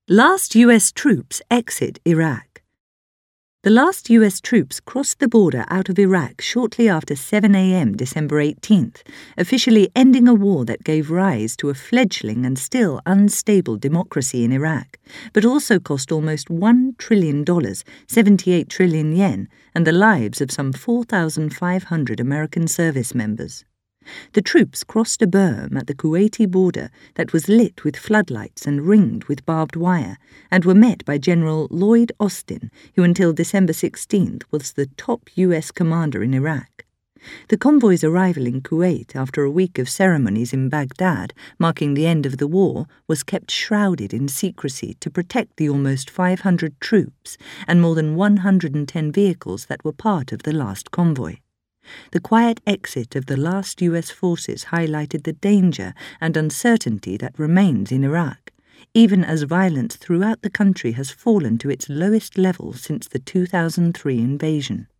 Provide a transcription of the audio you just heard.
Last US troops exit Iraq. The last US troops crossed the border out of Iraq shortly after 7 a.m. December 18th, officially ending a war that gave rise to a fledgling and still unstable democracy in Iraq, but also cost almost $1 trillion, 78 trillion yen, and the lives of some 4,500 American service members. The troops crossed a berm at the Kuwaiti border that was lit with floodlights and ringed with barbed wire, and were met by General Lloyd Austin, who until December 16th was the top US commander in Iraq. The convoy's arrival in Kuwait after a week of ceremonies in Baghdad, marking the end of the war, was kept shrouded in secrecy to protect the almost 500 troops and more than 110 vehicles that were part of the last convoy. The quiet exit of the last US forces highlighted the danger and uncertainty that remains in Iraq, even as violence throughout the country has fallen to its lowest level since the 2003 invasion.